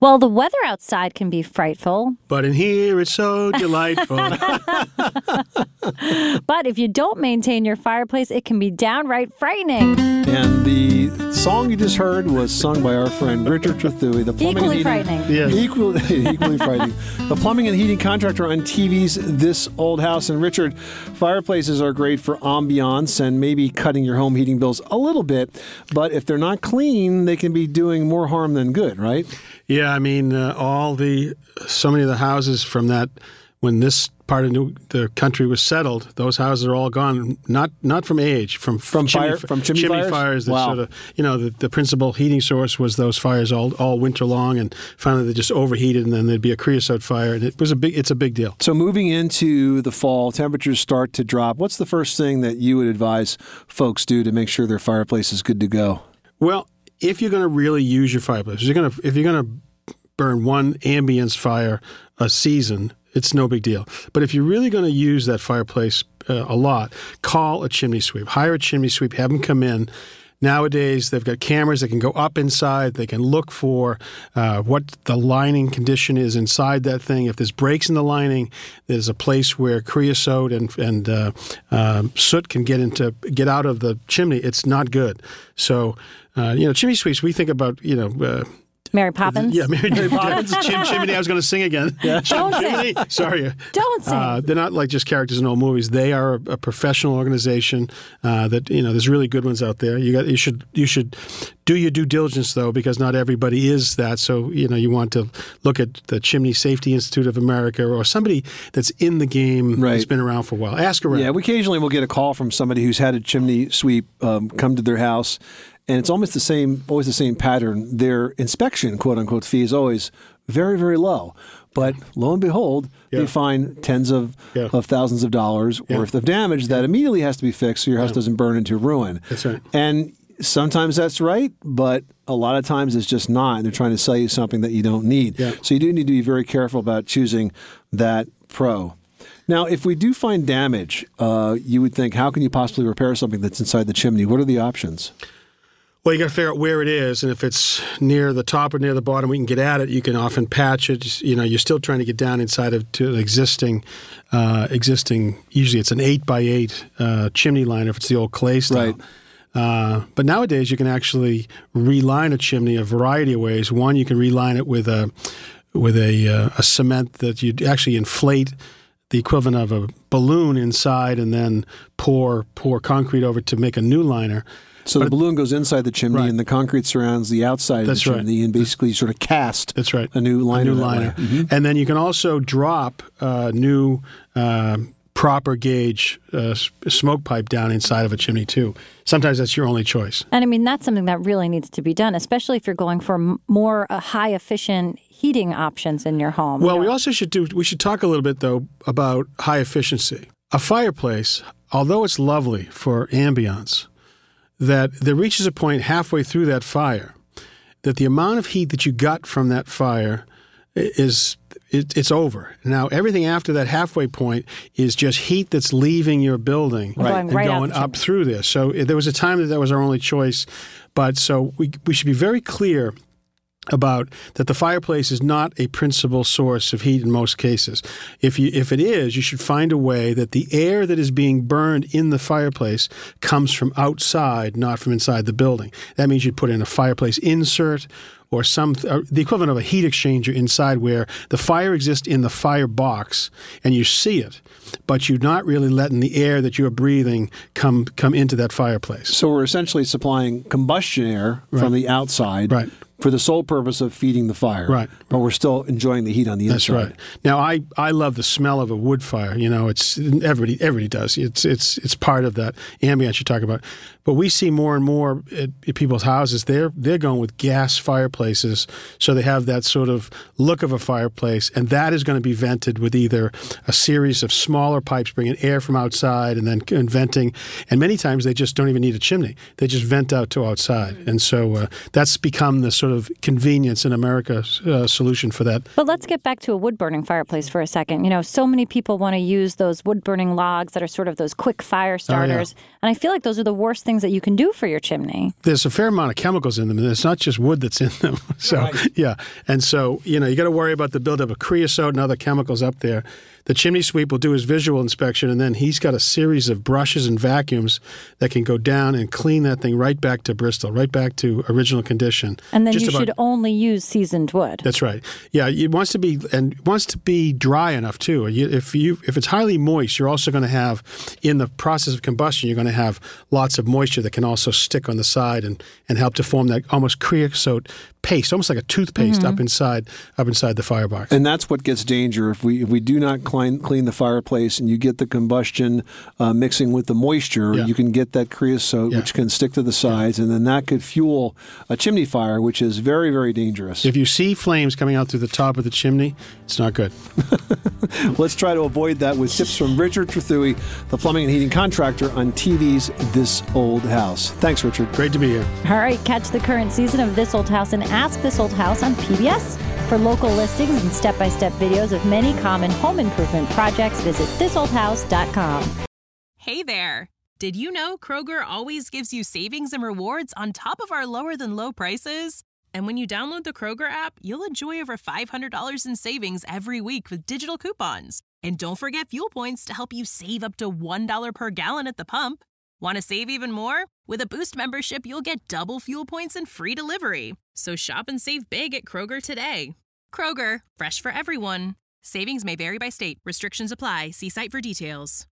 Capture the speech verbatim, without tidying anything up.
Well, the weather outside can be frightful. But in here, it's so delightful. But if you don't maintain your fireplace, it can be downright frightening. And the song you just heard was sung by our friend Richard Trethewey. The plumbing Equally and heating, frightening. Yeah. Equally, equally frightening. The plumbing and heating contractor on T V's This Old House. And Richard, fireplaces are great for ambiance and maybe cutting your home heating bills a little bit. But if they're not clean, they can be doing more harm than good, right? Yeah, I mean, uh, all the, so many of the houses from that, when this part of New, the country was settled, those houses are all gone. Not not from age, from From chimney, fire- from chimney fires? fires. That Wow. sort of, you know, the, the principal heating source was those fires all all winter long, and finally they just overheated, and then there'd be a creosote fire, and it was a big. It's a big deal. So moving into the fall, temperatures start to drop. What's the first thing that you would advise folks do to make sure their fireplace is good to go? Well, if you're going to really use your fireplace, if you're going to if you're going to burn one ambience fire a season, it's no big deal. But if you're really going to use that fireplace uh, a lot, call a chimney sweep. Hire a chimney sweep. Have them come in. Nowadays, they've got cameras that can go up inside. They can look for uh, what the lining condition is inside that thing. If there's breaks in the lining, there's a place where creosote and and uh, uh, soot can get into get out of the chimney. It's not good. So, uh, you know, chimney sweeps. We think about you know. Uh, Mary Poppins? Yeah, Mary, Mary Poppins. Chim, chimney. I was going to sing again. Yeah. Don't Chimney. sing. Sorry. Don't sing. Uh, they're not like just characters in old movies. They are a, a professional organization. Uh, that you know, there's really good ones out there. You got. You should. You should do your due diligence though, because not everybody is that. So you know, you want to look at the Chimney Safety Institute of America or somebody that's in the game, Right. that's been around for a while. Ask around. Yeah, we occasionally will get a call from somebody who's had a chimney sweep um, come to their house, and it's almost the same, always the same pattern. Their inspection, quote unquote, fee is always very, very low. But lo and behold, Yeah. they find tens of, Yeah. of thousands of dollars Yeah. worth of damage that immediately has to be fixed so your house doesn't burn into ruin. That's right. And sometimes that's right, but a lot of times it's just not. And they're trying to sell you something that you don't need. Yeah. So you do need to be very careful about choosing that pro. Now, if we do find damage, uh, you would think, how can you possibly repair something that's inside the chimney? What are the options? Well, you got to figure out where it is, and if it's near the top or near the bottom, we can get at it. You can often patch it. Just, you know, you're still trying to get down inside of to an existing, uh, existing. Usually, it's an eight by eight uh, chimney liner if it's the old clay style. Right. Uh, but nowadays, you can actually reline a chimney a variety of ways. One, you can reline it with a with a, uh, a cement that you actually inflate the equivalent of a balloon inside, and then pour pour concrete over to make a new liner. So But the balloon goes inside the chimney, Right. and the concrete surrounds the outside of That's the right. chimney, and basically sort of cast That's right. a new liner. A new that way. liner. Mhm. And then you can also drop a new uh, proper gauge uh, s- smoke pipe down inside of a chimney too. Sometimes that's your only choice. And I mean, that's something that really needs to be done, especially if you're going for m- more uh, high efficient heating options in your home. Well, You we know, also should do. We should talk a little bit though about high efficiency. A fireplace, although it's lovely for ambiance, that there reaches a point halfway through that fire that the amount of heat that you got from that fire i- is it, it's over. Now everything after that halfway point is just heat that's leaving your building Right. Going and right out going the up chimney. through this. So uh, there was a time that that was our only choice, but so we we should be very clear about that the fireplace is not a principal source of heat in most cases. If you if it is, you should find a way that the air that is being burned in the fireplace comes from outside, not from inside the building. That means you'd put in a fireplace insert or some uh, the equivalent of a heat exchanger inside, where the fire exists in the fire box and you see it, but you're not really letting the air that you're breathing come come into that fireplace. So we're essentially supplying combustion air Right. from the outside Right. for the sole purpose of feeding the fire. Right. But we're still enjoying the heat on the That's inside. right. Now, I, I love the smell of a wood fire. You know, it's everybody everybody does. It's it's it's part of that ambience you talk about. But we see more and more at, at people's houses. They're they're going with gas fireplaces, so they have that sort of look of a fireplace, and that is going to be vented with either a series of smaller pipes bringing air from outside, and then and venting. And many times they just don't even need a chimney; they just vent out to outside. And so uh, that's become the sort of convenience in America uh, solution for that. But let's get back to a wood-burning fireplace for a second. You know, so many people want to use those wood-burning logs that are sort of those quick fire starters. Oh, yeah. And I feel like those are the worst things that you can do for your chimney. There's a fair amount of chemicals in them, and it's not just wood that's in them. So, right. yeah. And so, you know, you got to worry about the buildup of creosote and other chemicals up there. The chimney sweep will do his visual inspection, and then he's got a series of brushes and vacuums that can go down and clean that thing right back to Bristol, right back to original condition. And then Just you about, should only use seasoned wood. That's right. Yeah, it wants to be and it wants to be dry enough too. You, if you if it's highly moist, you're also going to have in the process of combustion, you're going to have lots of moisture that can also stick on the side and, and help to form that almost creosote paste, almost like a toothpaste mm-hmm. up inside up inside the firebox. And that's what gets danger if we if we do not clean clean the fireplace and you get the combustion uh, mixing with the moisture, yeah. you can get that creosote yeah. which can stick to the sides, yeah. and then that could fuel a chimney fire, which is very, very dangerous. If you see flames coming out through the top of the chimney, it's not good. Let's try to avoid that with tips from Richard Trethewey, the plumbing and heating contractor, on T V's This Old House. Thanks, Richard. Great to be here. All right, catch the current season of This Old House and Ask This Old House on P B S. For local listings and step-by-step videos of many common home improvement projects, visit this old house dot com. Hey there! Did you know Kroger always gives you savings and rewards on top of our lower-than-low prices? And when you download the Kroger app, you'll enjoy over five hundred dollars in savings every week with digital coupons. And don't forget fuel points to help you save up to one dollar per gallon at the pump. Want to save even more? With a Boost membership, you'll get double fuel points and free delivery. So shop and save big at Kroger today. Kroger, fresh for everyone. Savings may vary by state. Restrictions apply. See site for details.